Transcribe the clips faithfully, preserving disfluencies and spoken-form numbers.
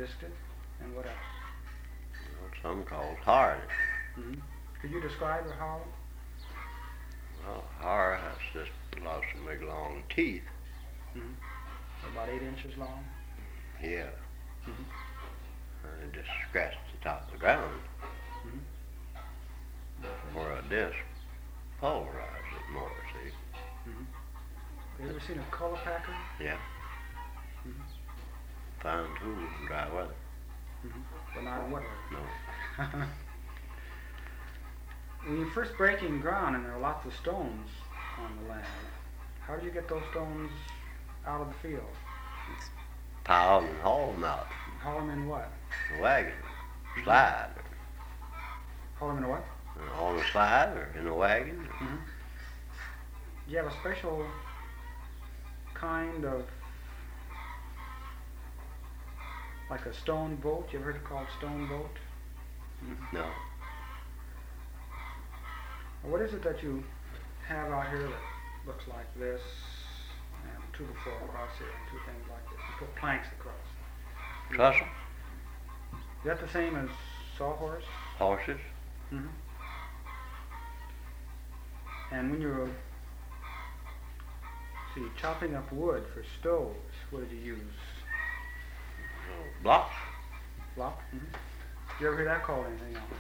biscuit, and what else? Well, some called hard. Mm-hmm. Could you describe the how? Well, hard has just lots of big long teeth. Mm-hmm. About eight inches long. Yeah. Mm-hmm. And it just scratched the top of the ground. Mm-hmm. Or a disc pulverized it more, see? Mm-hmm. Have you ever seen a color packer? Yeah. Mm-hmm. Fine tool in dry weather. Mm-hmm. But not in wet weather. No. When you're first breaking ground and there are lots of stones on the land, how do you get those stones out of the field? Pile them and haul them out. Haul them in what? A wagon. Slide. Haul them in a what? On a slide or in a wagon. Mm-hmm. Do you have a special kind of, like a stone boat? You ever heard it called stone boat? Mm-hmm. No. What is it that you have out here that looks like this, and two to four across here, and two things like this? You put planks across. Trussel. Is that the same as sawhorse? Horses. Mm-hmm. And when you're, see, chopping up wood for stoves, what did you use? Blocks. Block? Mm-hmm. You ever hear that called anything else?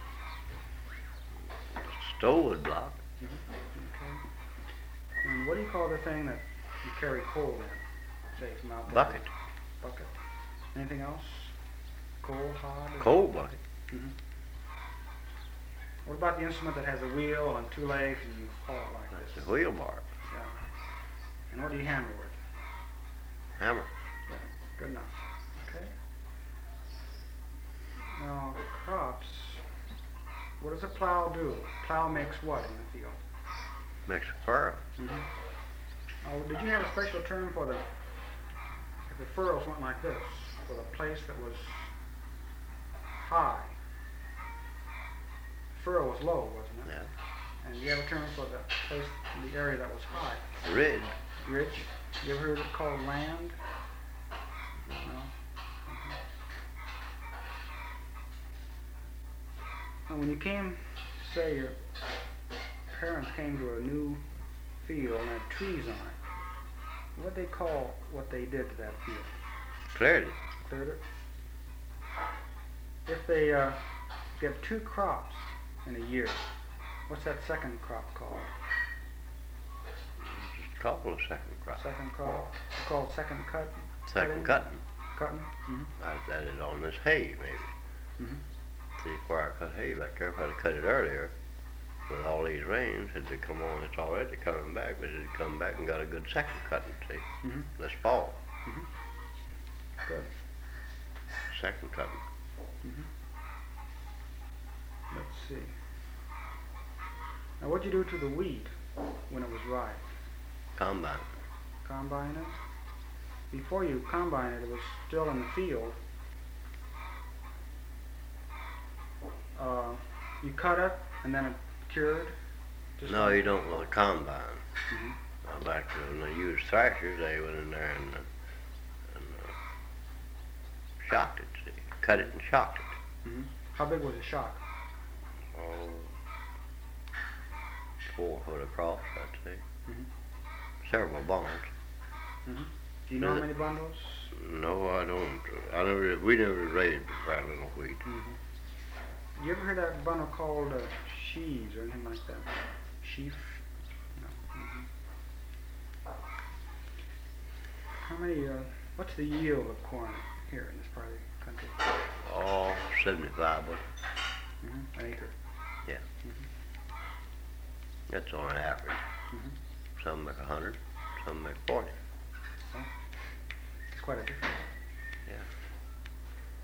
Stowwood block. Mm-hmm. Okay. And what do you call the thing that you carry coal in? Say from out there? Bucket. Bucket. Anything else? Coal, hod? Coal bucket. Mm-hmm. What about the instrument that has a wheel and two legs and you haul it like That's this? a wheelbarrow. Yeah. And what do you hammer with? Hammer. Yeah. Good enough. Okay. Now, crops. What does a plow do? Plow makes what in the field? Makes a furrow. Mm-hmm. Oh, did you have a special term for the, if the furrows went like this, for the place that was high? Furrow was low, wasn't it? Yeah. And do you have a term for the place, the area that was high? Ridge. Ridge. You ever heard it called land? No. Okay. And when you came, say your parents came to a new field and had trees on it, what they call what they did to that field? Cleared it. Cleared it? If they uh, get two crops in a year, what's that second crop called? Just a couple of second crops. Second crop? It's called second cut? Second cutting. Cutting? Mm-hmm. I that is on this hay, maybe. Mm-hmm. See, where I cut hay back there, if I'd have cut it earlier, with all these rains, had to come on, it's already coming back, but it'd come back and got a good second cutting, see, Mm-hmm. this fall. Mm-hmm. Good. Second cutting. Mm-hmm. Let's see. Now, what'd you do to the wheat when it was ripe? Combine. Combine it? Before you combine it, it was still in the field. Uh, you cut it and then it cured? Just No, like you don't want a combine. Mm-hmm. Uh, back when they used thrashers, they went in there and, uh, and uh, shocked it, see, cut it and shocked it. Mm-hmm. How big was the shock? Oh, four foot across, I'd say. Mm-hmm. Several barns. Mm-hmm. Do you know how many bundles? No, I don't. I never. We never raised very little wheat. Mm-hmm. You ever heard that bundle called uh, sheaves or anything like that? Sheaf? No. Mm-hmm. How many? Uh, what's the yield of corn here in this part of the country? Oh, seventy-five bushels. Mm-hmm. An acre. Yeah. Mm-hmm. That's on an average. Mm-hmm. Some make a hundred, some make forty. Well, it's quite a difference.